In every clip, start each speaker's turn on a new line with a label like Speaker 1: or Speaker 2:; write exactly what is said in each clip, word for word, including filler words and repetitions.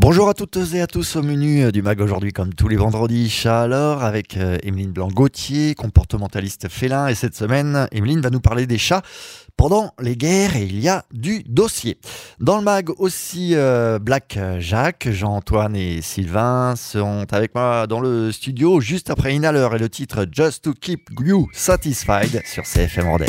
Speaker 1: Bonjour à toutes et à tous au menu du mag aujourd'hui comme tous les vendredis, chat alors avec euh, Emeline Blanc-Gauthier, comportementaliste félin, et cette semaine Emeline va nous parler des chats pendant les guerres et il y a du dossier. Dans le mag aussi euh, Black Jack, Jean-Antoine et Sylvain sont avec moi dans le studio juste après Inhaler et le titre Just to Keep You Satisfied sur C F M Rodez.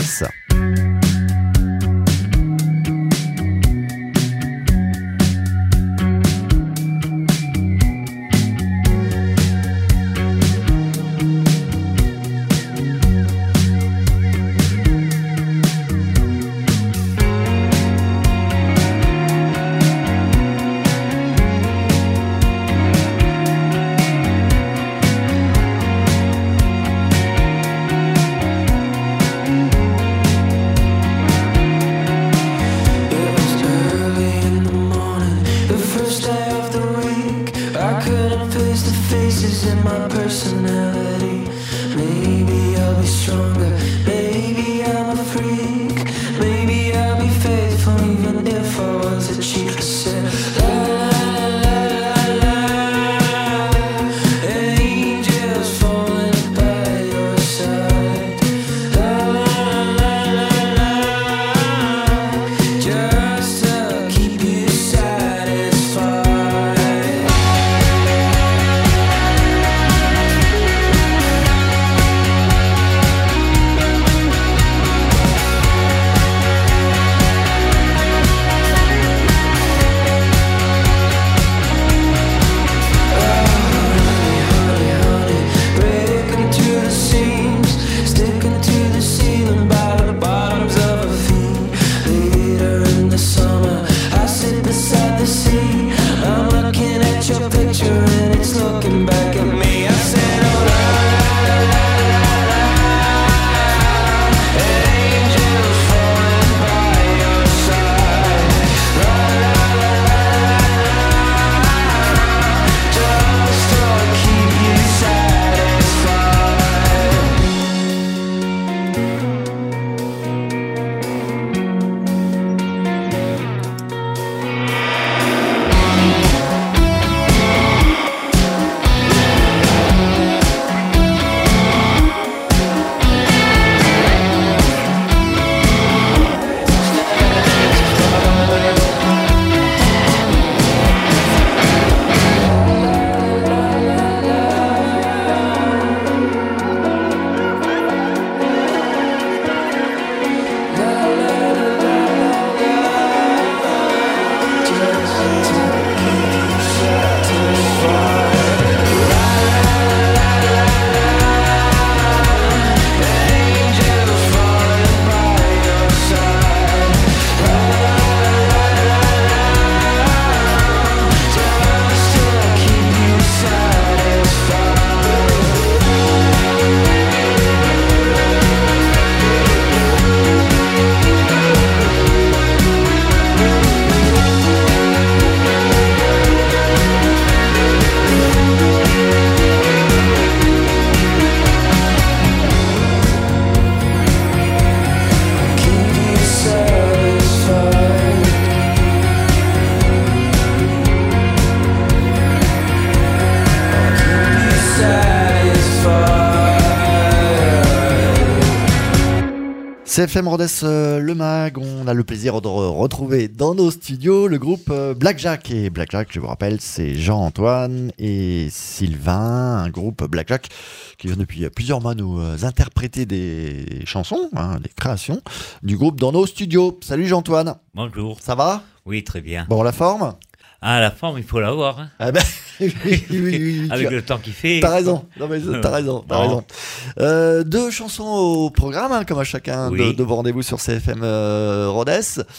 Speaker 1: C F M Rodez, euh, le mag, on a le plaisir de re- retrouver dans nos studios le groupe euh, Black Jack. Et Black Jack, je vous rappelle, c'est Jean-Antoine et Sylvain, un groupe Black Jack qui vient depuis plusieurs mois nous euh, interpréter des chansons, hein, des créations du groupe dans nos studios. Salut Jean-Antoine.
Speaker 2: Bonjour.
Speaker 1: Ça va ?
Speaker 2: Oui, très bien.
Speaker 1: Bon, la forme ?
Speaker 2: Ah, la forme, il faut l'avoir. Hein.
Speaker 1: Ah ben, oui, oui, oui, oui,
Speaker 2: Avec
Speaker 1: tu as-
Speaker 2: le temps qu'il fait.
Speaker 1: T'as raison, non, mais t'as raison, t'as
Speaker 2: Non.
Speaker 1: raison. Euh, deux chansons au programme, hein, comme à chacun
Speaker 2: Oui.
Speaker 1: de, de vos rendez-vous sur C F M euh, Rodez.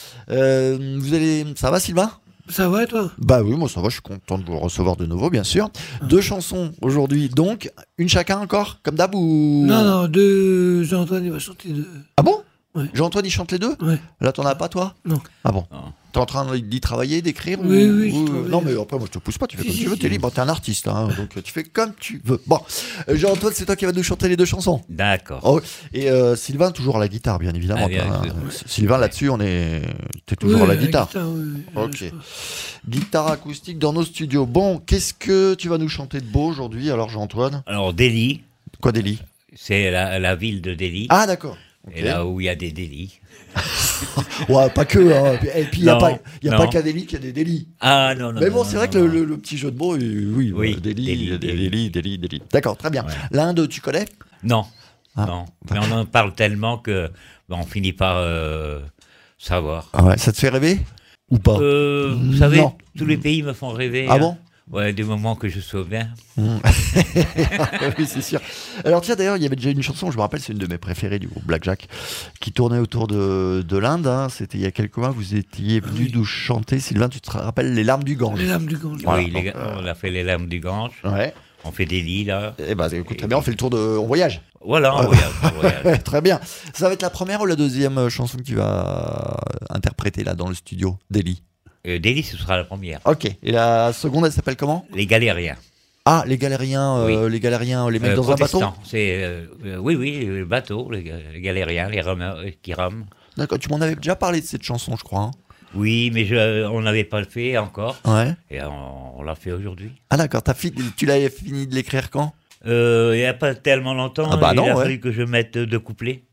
Speaker 1: Euh, vous allez, ça va Sylvain ?
Speaker 3: Ça va, toi?
Speaker 1: Bah oui, moi ça va, je suis content de vous recevoir de nouveau, bien sûr. Deux chansons aujourd'hui, donc une chacun encore, comme d'hab ou...
Speaker 3: Non, non, deux. Jean-Antoine, il va sortir deux.
Speaker 1: Ah bon ?
Speaker 3: Ouais.
Speaker 1: Jean-Antoine, il chante les deux?
Speaker 3: Ouais.
Speaker 1: Là, t'en as pas, toi?
Speaker 3: Non.
Speaker 1: Ah bon?
Speaker 2: Non.
Speaker 1: T'es en train d'y travailler, d'écrire?
Speaker 3: Oui,
Speaker 1: ou...
Speaker 3: oui, je
Speaker 1: ou-
Speaker 3: travaille.
Speaker 1: Non, mais après, moi, je te pousse pas, tu fais
Speaker 3: Si,
Speaker 1: comme
Speaker 3: si,
Speaker 1: tu veux,
Speaker 3: si.
Speaker 1: t'es libre, t'es un artiste, hein, donc tu fais comme tu veux. Bon, Euh, Jean-Antoine, c'est toi qui vas nous chanter les deux chansons.
Speaker 2: D'accord.
Speaker 1: Oh, et euh, Sylvain, toujours à la guitare, bien évidemment.
Speaker 2: Ah, bien
Speaker 1: toi,
Speaker 2: sûr.
Speaker 1: hein. Sylvain, là-dessus, on est. T'es toujours
Speaker 3: Oui,
Speaker 1: à la guitare.
Speaker 3: oui, oui, oui,
Speaker 1: Ok.
Speaker 3: je sais pas.
Speaker 1: Guitare acoustique dans nos studios. Bon, qu'est-ce que tu vas nous chanter de beau aujourd'hui, alors, Jean-Antoine?
Speaker 2: Alors, Delhi,
Speaker 1: Quoi, Delhi?
Speaker 2: c'est la, la ville de Delhi.
Speaker 1: Ah, d'accord. Ok.
Speaker 2: Et là où il y a des délits.
Speaker 1: Ouais, pas que. Hein. Et puis, il n'y a
Speaker 2: Non,
Speaker 1: pas, y a
Speaker 2: non.
Speaker 1: pas qu'à Delhi qu'il y a des délits.
Speaker 2: Ah non, non.
Speaker 1: Mais bon,
Speaker 2: non,
Speaker 1: c'est
Speaker 2: non,
Speaker 1: vrai
Speaker 2: non,
Speaker 1: que le,
Speaker 2: non.
Speaker 1: le- le petit jeu de mots, euh, oui,
Speaker 2: Oui,
Speaker 1: euh, Delhi,
Speaker 2: Delhi,
Speaker 1: euh,
Speaker 2: Delhi.
Speaker 1: Delhi, Delhi, Delhi. D'accord, très bien.
Speaker 2: Ouais.
Speaker 1: L'Inde, tu connais?
Speaker 2: Non,
Speaker 1: Ah.
Speaker 2: non. Mais on en parle tellement que ben, on finit par euh, savoir.
Speaker 1: Ah ouais, ça te fait rêver? Ou pas?
Speaker 2: Euh, vous savez,
Speaker 1: Non.
Speaker 2: tous les pays me font rêver.
Speaker 1: Ah
Speaker 2: hein.
Speaker 1: bon?
Speaker 2: Ouais, du moment que je sois bien.
Speaker 1: Mmh. Oui, c'est sûr. Alors tiens, d'ailleurs, il y avait déjà une chanson, je me rappelle, c'est une de mes préférées du groupe Black Jack, qui tournait autour de, de l'Inde. Hein. C'était il y a quelques mois, vous étiez venu
Speaker 3: oui.
Speaker 1: nous chanter, Sylvain, tu te rappelles, Les larmes du Gange.
Speaker 3: Les lames du Gange.
Speaker 1: Voilà,
Speaker 2: oui, les
Speaker 1: donc,
Speaker 2: gars,
Speaker 1: euh,
Speaker 2: on a fait les lames du Gange.
Speaker 1: Ouais.
Speaker 2: On fait des lits, là.
Speaker 1: Eh ben, écoute, très bien, on fait le tour de... On voyage.
Speaker 2: Voilà, on voyage, on voyage.
Speaker 1: Très bien. Ça va être la première ou la deuxième euh, chanson que tu vas interpréter là dans le studio, Delhi?
Speaker 2: Euh, Delhi, ce sera la première.
Speaker 1: Ok. Et la seconde, elle s'appelle comment?
Speaker 2: Les galériens.
Speaker 1: Ah, les galériens, euh,
Speaker 2: Oui.
Speaker 1: les galériens, les mecs
Speaker 2: Euh,
Speaker 1: dans un bateau?
Speaker 2: protestants. C'est, euh, euh, oui, oui, le bateau, les, ga- les galériens, les rameurs euh, qui rament.
Speaker 1: D'accord, tu m'en avais déjà parlé de cette chanson, je crois. hein.
Speaker 2: Oui, mais je, on n'avait pas le fait encore.
Speaker 1: Ouais.
Speaker 2: Et on, on l'a fait aujourd'hui.
Speaker 1: Ah d'accord, t'as fi- tu l'avais fini de l'écrire quand?
Speaker 2: Euh, il n'y a pas tellement longtemps,
Speaker 1: Ah bah
Speaker 2: il
Speaker 1: non,
Speaker 2: a
Speaker 1: ouais.
Speaker 2: fallu que je mette deux couplets.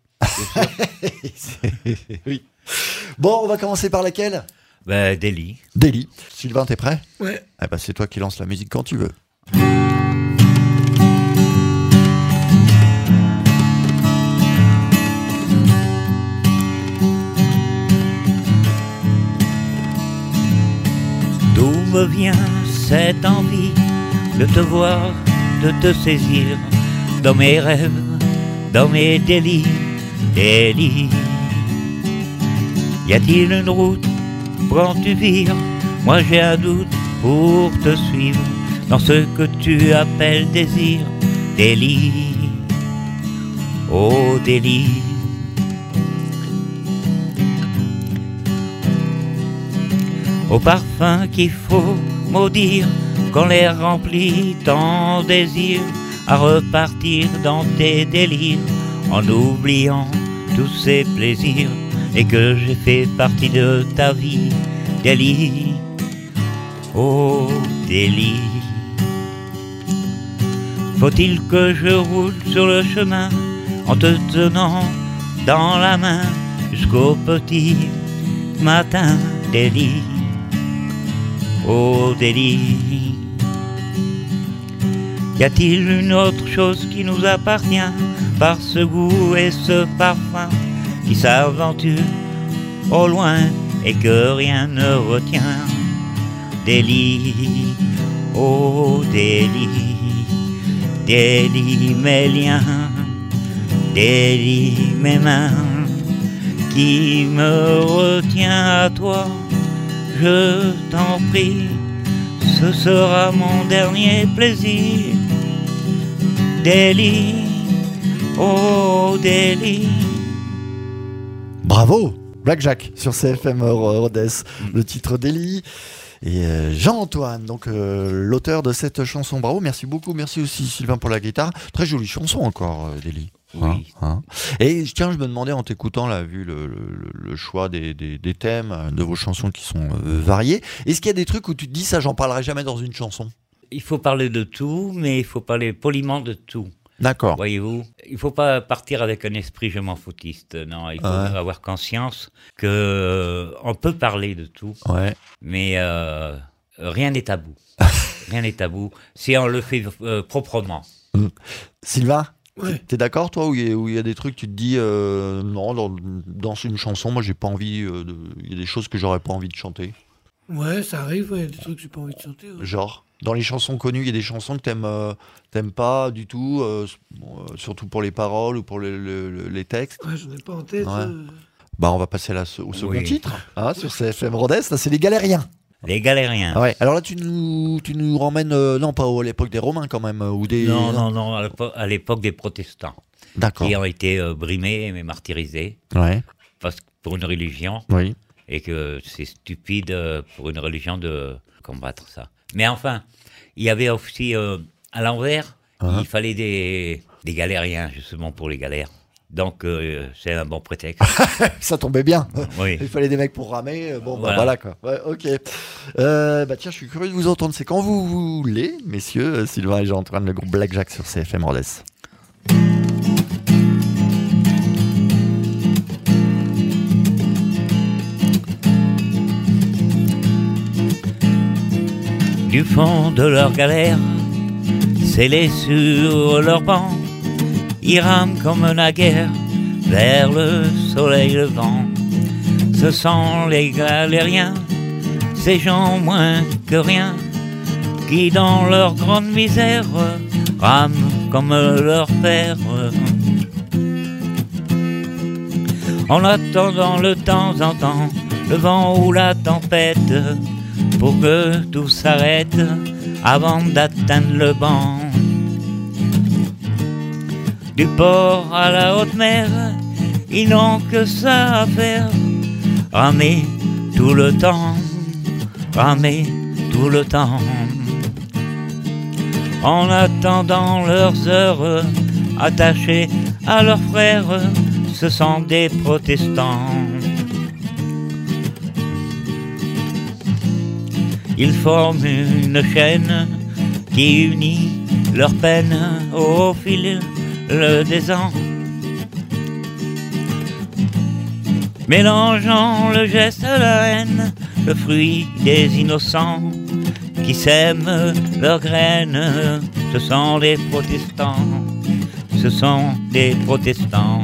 Speaker 1: Oui. Bon, on va commencer par laquelle?
Speaker 2: Ben, Delhi.
Speaker 1: Delhi. Sylvain, t'es prêt?
Speaker 3: Ouais.
Speaker 1: Eh ben, c'est toi qui lance la musique quand tu veux.
Speaker 2: D'où me vient cette envie de te voir, de te saisir dans mes rêves, dans mes délits, délits. Y a-t-il une route pour quand tu vires? Moi j'ai un doute pour te suivre dans ce que tu appelles désir, délit, oh délit. Au parfum qu'il faut maudire, quand l'air remplit ton désir, à repartir dans tes délires, en oubliant tous ces plaisirs, et que j'ai fait partie de ta vie, délit, oh délit. Faut-il que je roule sur le chemin, en te tenant dans la main, jusqu'au petit matin, délit, oh délit. Y a-t-il une autre chose qui nous appartient, par ce goût et ce parfum, qui s'aventure au loin et que rien ne retient, délit, oh délit, délit mes liens, délit mes mains, qui me retient à toi, je t'en prie, ce sera mon dernier plaisir, délit, oh délit.
Speaker 1: Bravo, Black Jack sur C F M Rodez, le titre Delhi. Et euh, Jean-Antoine, donc euh, l'auteur de cette chanson. Bravo, merci beaucoup. Merci aussi Sylvain pour la guitare. Très jolie chanson encore, euh, Delhi.
Speaker 2: Oui.
Speaker 1: Hein, hein. Et tiens, je me demandais en t'écoutant, là, vu le, le, le choix des, des, des thèmes de vos chansons qui sont euh, variés, est-ce qu'il y a des trucs où tu te dis ça, j'en parlerai jamais dans une chanson?
Speaker 2: Il faut parler de tout, mais il faut parler poliment de tout.
Speaker 1: D'accord.
Speaker 2: Voyez-vous, il ne faut pas partir avec un esprit je m'en foutiste. Non, il faut
Speaker 1: Ouais.
Speaker 2: avoir conscience que euh, on peut parler de tout,
Speaker 1: Ouais.
Speaker 2: mais euh, rien n'est tabou. Rien n'est tabou si on le fait euh, proprement.
Speaker 1: Sylvain,
Speaker 3: Ouais.
Speaker 1: t'es d'accord, toi, où il y, a- où il y a des trucs, tu te dis, euh, non, dans, dans une chanson, moi, j'ai pas envie, euh, de- il y a des choses que j'aurais pas envie de chanter.
Speaker 3: Ouais, ça arrive, ouais, des trucs que j'ai pas envie de chanter. Ouais.
Speaker 1: Genre, dans les chansons connues, il y a des chansons que t'aimes, euh, t'aimes pas du tout, euh, bon, euh, surtout pour les paroles ou pour le- le- le- les textes.
Speaker 3: Ouais, j'en ai pas en tête.
Speaker 1: Ouais.
Speaker 3: euh.
Speaker 1: Bah, on va passer à la, au second
Speaker 2: Oui.
Speaker 1: titre, hein, sur C F M Rodez, là, c'est Les Galériens.
Speaker 2: Les galériens.
Speaker 1: Ouais. Alors là, tu nous, tu nous ramènes, euh, non, pas à l'époque des Romains quand même, euh, ou des...
Speaker 2: Non, non, non, à l'épo- à l'époque des protestants.
Speaker 1: D'accord.
Speaker 2: qui ont été euh, brimés et martyrisés
Speaker 1: Ouais.
Speaker 2: parce que pour une religion,
Speaker 1: Oui.
Speaker 2: et que c'est stupide euh, pour une religion de combattre ça. Mais enfin, il y avait aussi euh, à l'envers,
Speaker 1: Hein?
Speaker 2: il fallait des, des galériens justement pour les galères. Donc euh, c'est un bon prétexte.
Speaker 1: Ça tombait bien.
Speaker 2: Oui.
Speaker 1: Il fallait des mecs pour ramer. Bon, bah
Speaker 2: Voilà.
Speaker 1: voilà quoi. Ouais, ok. Euh, bah tiens, je suis curieux de vous entendre. C'est quand vous voulez, messieurs, euh, Sylvain et Jean-Antoine, le groupe Blackjack sur C F M Rodez.
Speaker 2: Du fond de leur galère, scellés sur leur banc, ils rament comme naguère vers le soleil levant. Ce sont les galériens, ces gens moins que rien, qui dans leur grande misère rament comme leur père. En attendant le temps en temps, le vent ou la tempête, pour que tout s'arrête avant d'atteindre le banc. Du port à la haute mer, ils n'ont que ça à faire, ramer tout le temps, ramer tout le temps. En attendant leurs heures, attachés à leurs frères, ce sont des protestants. Ils forment une chaîne qui unit leurs peines au fil des ans, mélangeant le geste à la haine, le fruit des innocents qui sèment leurs graines. Ce sont des protestants, ce sont des protestants.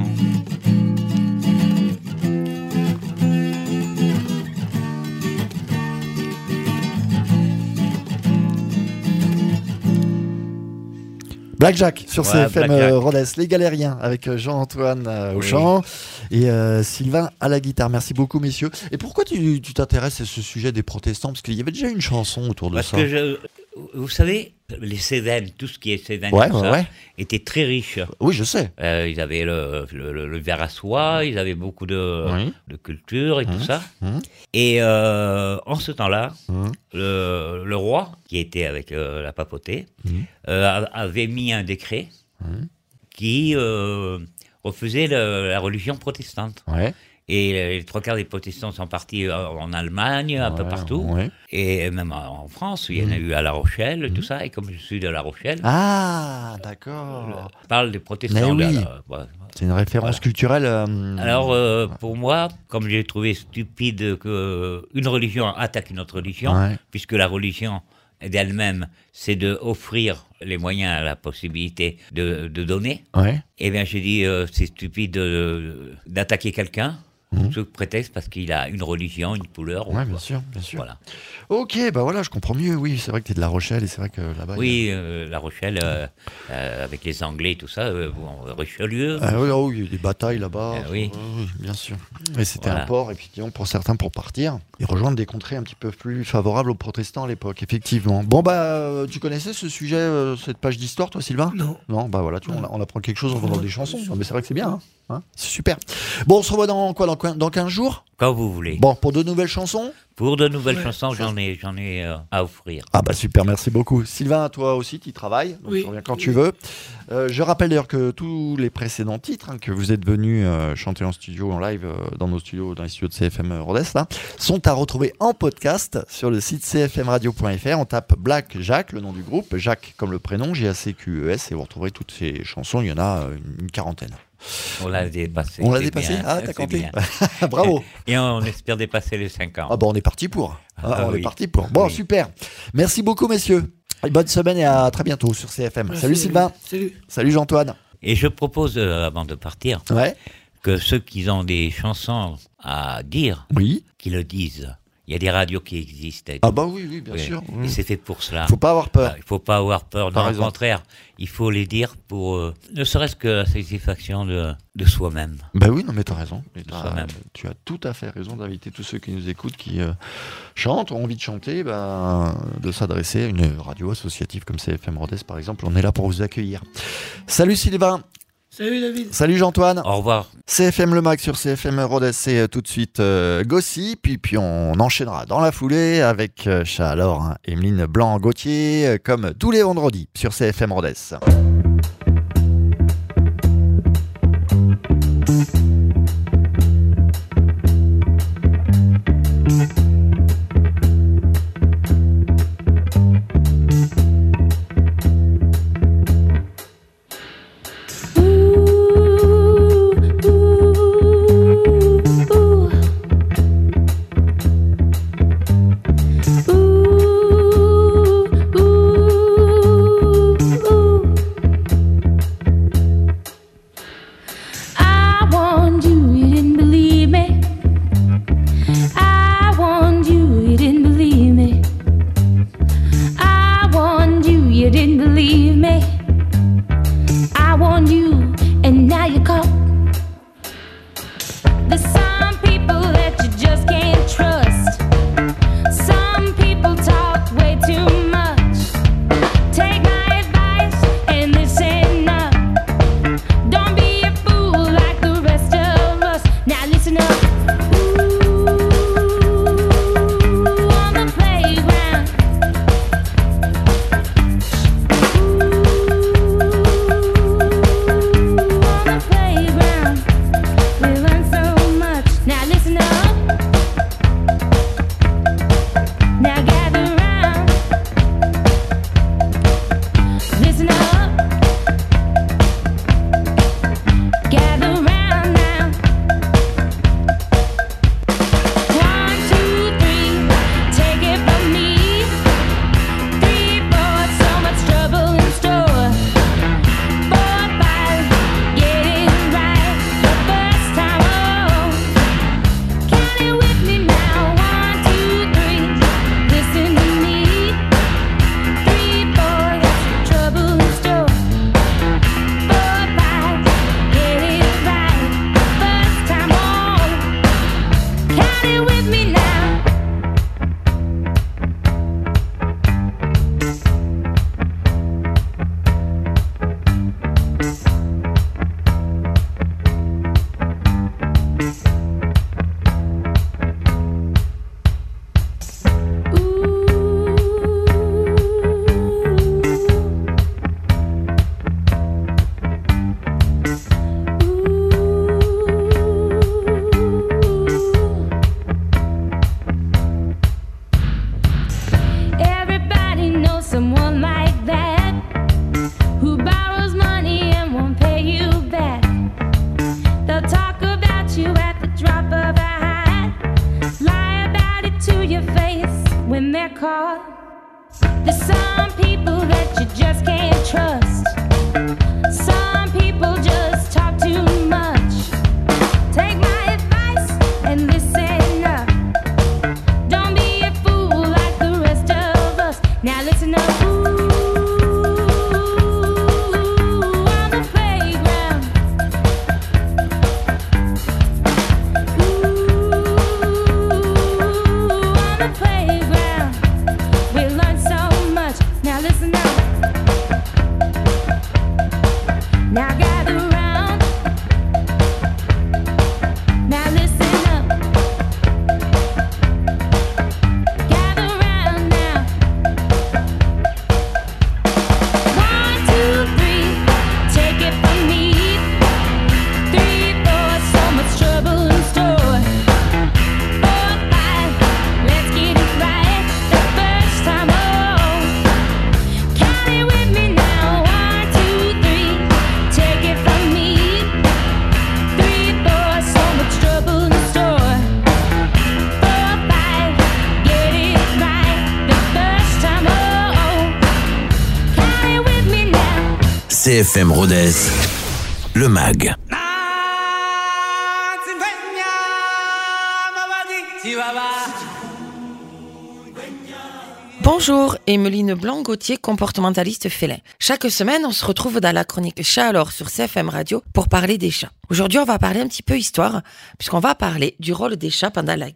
Speaker 1: Blackjack sur
Speaker 2: Ouais,
Speaker 1: C F M
Speaker 2: Blackjack.
Speaker 1: euh, Rodez, les galériens avec euh, Jean-Antoine euh, au
Speaker 2: Oui.
Speaker 1: chant et euh, Sylvain à la guitare. Merci beaucoup messieurs. Et pourquoi tu tu t'intéresses à ce sujet des protestants? Parce qu'il y avait déjà une chanson autour de
Speaker 2: Parce
Speaker 1: ça.
Speaker 2: que je, vous savez, les Cévennes, tout ce qui est Cévennes,
Speaker 1: Ouais,
Speaker 2: tout
Speaker 1: ouais,
Speaker 2: ça,
Speaker 1: ouais.
Speaker 2: était très riche.
Speaker 1: Oui, je sais.
Speaker 2: Euh, ils avaient le, le, le- le verre à soie, ils avaient beaucoup de,
Speaker 1: Oui.
Speaker 2: de culture et tout
Speaker 1: Mhm.
Speaker 2: ça.
Speaker 1: Mhm.
Speaker 2: Et euh, en ce temps-là,
Speaker 1: Mhm.
Speaker 2: le, le roi, qui était avec euh, la papauté,
Speaker 1: Mhm.
Speaker 2: euh, a- avait mis un décret
Speaker 1: Mhm.
Speaker 2: qui euh, refusait le- la religion protestante.
Speaker 1: Ouais.
Speaker 2: Et les trois quarts des protestants sont partis euh, en Allemagne, un peu
Speaker 1: Ouais,
Speaker 2: partout.
Speaker 1: ouais.
Speaker 2: Et même en France, il y en a eu à La Rochelle, tout ça. Et comme je suis de La Rochelle,
Speaker 1: Ah, d'accord.
Speaker 2: je parle des protestants.
Speaker 1: Mais
Speaker 2: de
Speaker 1: oui.
Speaker 2: la- voilà.
Speaker 1: C'est une référence
Speaker 2: Voilà.
Speaker 1: culturelle. euh,
Speaker 2: Alors, euh, pour moi, comme j'ai trouvé stupide qu'une religion attaque une autre religion,
Speaker 1: Ouais.
Speaker 2: puisque la religion d'elle-même, c'est de offrir les moyens, la possibilité de, de donner,
Speaker 1: Ouais.
Speaker 2: eh bien, j'ai dit, euh, c'est stupide de- d'attaquer quelqu'un,
Speaker 1: Mhm.
Speaker 2: sous prétexte parce qu'il a une religion, une couleur. ou
Speaker 1: Ouais,
Speaker 2: quoi.
Speaker 1: bien sûr, bien sûr.
Speaker 2: Voilà.
Speaker 1: Ok, bah voilà, je comprends mieux. Oui, c'est vrai que tu es de La Rochelle et c'est vrai que là-bas. il y a-
Speaker 2: Oui, euh, La Rochelle, euh, euh, avec les Anglais et tout ça, euh, bon, Richelieu.
Speaker 1: Ah oui, oh, il y a eu des batailles là-bas.
Speaker 2: Euh, oui.
Speaker 1: oui, bien sûr. Et c'était
Speaker 2: Voilà.
Speaker 1: un port, effectivement, pour certains, pour partir et rejoindre des contrées un petit peu plus favorables aux protestants à l'époque, effectivement. Bon, bah, euh, tu connaissais ce sujet, euh, cette page d'histoire, toi, Sylvain?
Speaker 3: Non.
Speaker 1: Non, bah voilà, tu vois, on, a- on apprend quelque chose en entendant des chansons. Non, mais c'est vrai que c'est bien, hein. Hein, c'est super. Bon, on se revoit dans quoi, dans, quoi- dans quinze jours?
Speaker 2: Quand vous voulez.
Speaker 1: Bon, pour de nouvelles chansons?
Speaker 2: Pour de nouvelles
Speaker 3: Ouais.
Speaker 2: chansons, j'en ai, j'en ai euh, à offrir.
Speaker 1: Ah bah super, merci beaucoup. Sylvain, toi aussi, tu y travailles, donc
Speaker 3: Oui.
Speaker 1: tu reviens quand tu veux. Euh, je rappelle d'ailleurs que tous les précédents titres hein, que vous êtes venus euh, chanter en studio, en live, euh, dans nos studios, dans les studios de C F M Rodez, là, sont à retrouver en podcast sur le site c f m radio point f r. On tape Blackjack, le nom du groupe, Jacques comme le prénom, J A C Q E S, et vous retrouverez toutes ces chansons, il y en a euh, une, une quarantaine.
Speaker 2: On l'a dépassé.
Speaker 1: On l'a
Speaker 2: c'est
Speaker 1: dépassé?
Speaker 2: bien,
Speaker 1: Ah, t'as
Speaker 2: c'est
Speaker 1: compté.
Speaker 2: bien.
Speaker 1: Bravo.
Speaker 2: Et on espère dépasser les cinq ans.
Speaker 1: Ah bah on est parti pour. Ah,
Speaker 2: Ah
Speaker 1: on est
Speaker 2: oui.
Speaker 1: parti pour. Bon,
Speaker 2: Oui.
Speaker 1: super. Merci beaucoup, messieurs. Et bonne semaine et à très bientôt sur C F M.
Speaker 3: Merci.
Speaker 1: Salut Sylvain.
Speaker 3: Salut.
Speaker 1: Salut Jean-Antoine.
Speaker 2: Et je propose, euh, avant de partir,
Speaker 1: Ouais.
Speaker 2: que ceux qui ont des chansons à dire,
Speaker 1: Oui.
Speaker 2: qu'ils le disent. Il y a des radios qui existent. et
Speaker 1: Ah
Speaker 2: tout.
Speaker 1: bah oui, oui, bien
Speaker 2: Oui.
Speaker 1: sûr.
Speaker 2: Et c'est fait pour cela.
Speaker 1: Faut pas avoir peur.
Speaker 2: Il ne faut pas avoir peur.
Speaker 1: T'as
Speaker 2: Non, au
Speaker 1: raison.
Speaker 2: contraire, il faut les dire pour, euh, ne serait-ce que la satisfaction de, de soi-même.
Speaker 1: Bah oui, non mais t'as raison. Et t'as-
Speaker 2: Soi-même.
Speaker 1: tu as tout à fait raison d'inviter tous ceux qui nous écoutent, qui euh, chantent, ont envie de chanter, bah, de s'adresser à une radio associative comme C F M Rodez par exemple. On est là pour vous accueillir. Salut Sylvain.
Speaker 3: Salut David.
Speaker 1: Salut Jean-Antoine.
Speaker 2: Au revoir.
Speaker 1: C F M Le Mag sur C F M Rodez, c'est euh, tout de suite euh, Gossip, puis, puis on enchaînera dans la foulée avec euh, Chat alors, hein, Emeline Blanc-Gauthier, euh, comme tous les vendredis sur C F M Rodez.
Speaker 4: C F M Rodez, le mag.
Speaker 5: Bonjour, Emeline Blanc-Gauthier, comportementaliste félin. Chaque semaine, on se retrouve dans la chronique Chat alors sur C F M Radio pour parler des chats. Aujourd'hui, on va parler un petit peu histoire, puisqu'on va parler du rôle des chats pendant la guerre.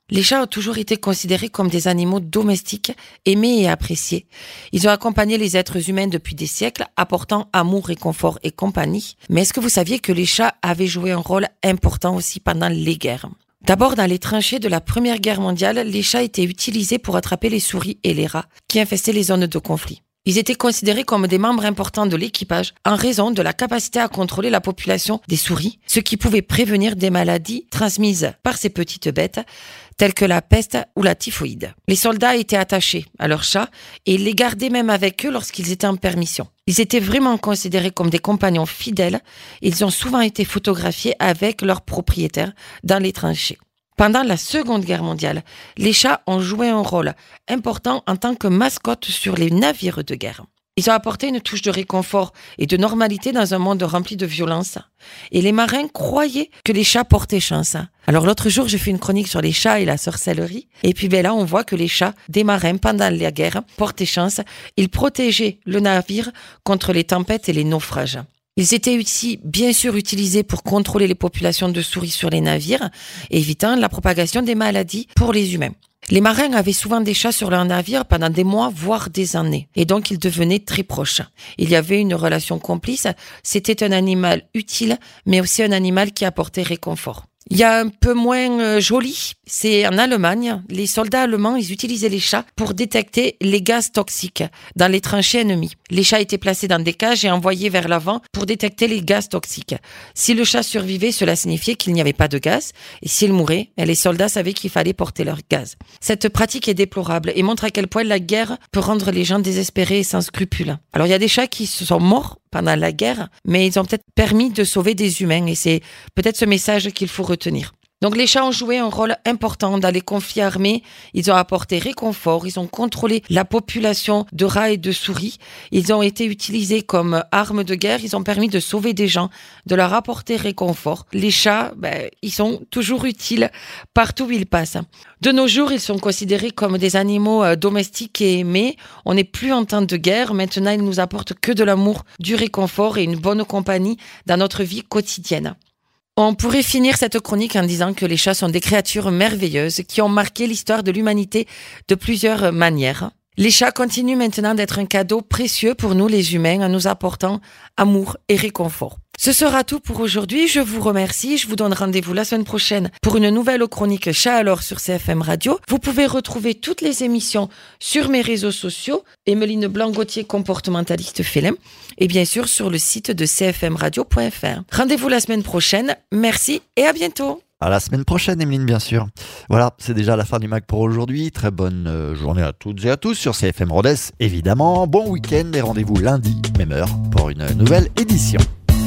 Speaker 5: Les chats ont toujours été considérés comme des animaux domestiques, aimés et appréciés. Ils ont accompagné les êtres humains depuis des siècles, apportant amour, réconfort et compagnie. Mais est-ce que vous saviez que les chats avaient joué un rôle important aussi pendant les guerres ? D'abord, dans les tranchées de la Première Guerre mondiale, les chats étaient utilisés pour attraper les souris et les rats qui infestaient les zones de conflit. Ils étaient considérés comme des membres importants de l'équipage en raison de la capacité à contrôler la population des souris, ce qui pouvait prévenir des maladies transmises par ces petites bêtes, telles que la peste ou la typhoïde. Les soldats étaient attachés à leurs chats et ils les gardaient même avec eux lorsqu'ils étaient en permission. Ils étaient vraiment considérés comme des compagnons fidèles. Ils ont souvent été photographiés avec leurs propriétaires dans les tranchées. Pendant la Seconde Guerre mondiale, les chats ont joué un rôle important en tant que mascotte sur les navires de guerre. Ils ont apporté une touche de réconfort et de normalité dans un monde rempli de violence. Et les marins croyaient que les chats portaient chance. Alors l'autre jour, j'ai fait une chronique sur les chats et la sorcellerie. Et puis ben là, on voit que les chats des marins, pendant la guerre, portaient chance. Ils protégeaient le navire contre les tempêtes et les naufrages. Ils étaient aussi, bien sûr, utilisés pour contrôler les populations de souris sur les navires, évitant la propagation des maladies pour les humains. Les marins avaient souvent des chats sur leur navire pendant des mois, voire des années. Et donc, ils devenaient très proches. Il y avait une relation complice. C'était un animal utile, mais aussi un animal qui apportait réconfort. Il y a un peu moins euh, joli, c'est en Allemagne. Les soldats allemands, ils utilisaient les chats pour détecter les gaz toxiques dans les tranchées ennemies. Les chats étaient placés dans des cages et envoyés vers l'avant pour détecter les gaz toxiques. Si le chat survivait, cela signifiait qu'il n'y avait pas de gaz. Et s'il mourait, les soldats savaient qu'il fallait porter leur gaz. Cette pratique est déplorable et montre à quel point la guerre peut rendre les gens désespérés et sans scrupules. Alors il y a des chats qui se sont morts pendant la guerre, mais ils ont peut-être permis de sauver des humains et c'est peut-être ce message qu'il faut retenir. Donc les chats ont joué un rôle important dans les conflits armés, ils ont apporté réconfort, ils ont contrôlé la population de rats et de souris, ils ont été utilisés comme armes de guerre, ils ont permis de sauver des gens, de leur apporter réconfort. Les chats, ben, ils sont toujours utiles partout où ils passent. De nos jours, ils sont considérés comme des animaux domestiques et aimés. On n'est plus en temps de guerre, maintenant ils nous apportent que de l'amour, du réconfort et une bonne compagnie dans notre vie quotidienne. On pourrait finir cette chronique en disant que les chats sont des créatures merveilleuses qui ont marqué l'histoire de l'humanité de plusieurs manières. Les chats continuent maintenant d'être un cadeau précieux pour nous les humains en nous apportant amour et réconfort. Ce sera tout pour aujourd'hui. Je vous remercie. Je vous donne rendez-vous la semaine prochaine pour une nouvelle chronique Chat alors sur C F M Radio. Vous pouvez retrouver toutes les émissions sur mes réseaux sociaux, Emeline Blanc-Gauthier, comportementaliste félin, et bien sûr sur le site de c f m radio point f r. Rendez-vous la semaine prochaine. Merci et à bientôt.
Speaker 1: À la semaine prochaine, Emeline, bien sûr. Voilà, c'est déjà la fin du Mag pour aujourd'hui. Très bonne euh, journée à toutes et à tous sur C F M Rodez, évidemment. Bon week-end et rendez-vous lundi, même heure, pour une nouvelle édition.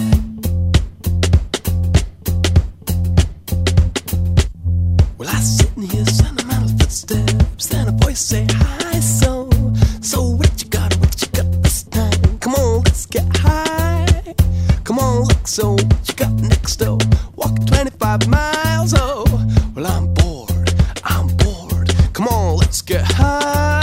Speaker 6: Well, I sit in here, sentimental footsteps, and a voice say hi, so, so what you got, what you got this time? Come on, let's get high. Come on, look, so what you got next, though? Walk twenty-five miles, oh, well, I'm bored, I'm bored. Come on, let's get high.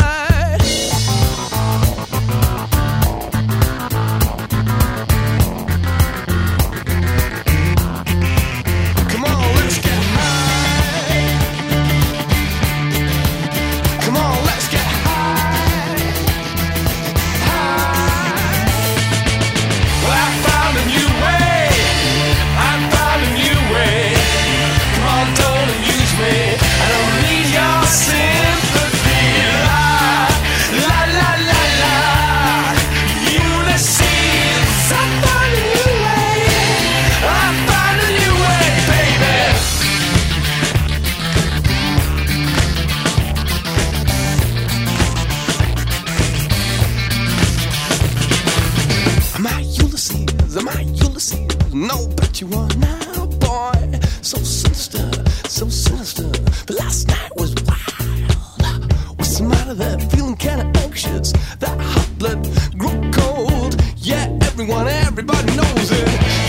Speaker 6: No, but you are now, boy. So sinister, so sinister. But last night was wild. What's the matter there? Feeling kinda anxious. That hot blood grew cold. Yeah, everyone, everybody knows it.